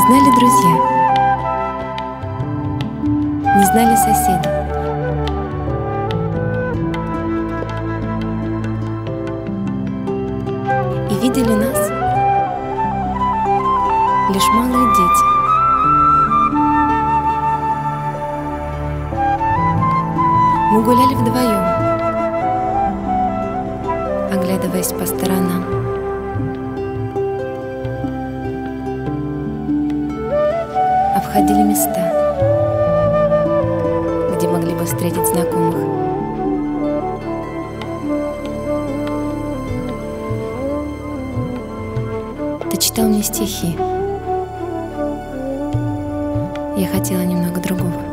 знали друзья, не знали соседи. И видели нас лишь малые дети. Мы гуляли вдвоем, оглядываясь по сторонам. Обходили места, где могли бы встретить знакомых. Ты читал мне стихи. Я хотела немного другого.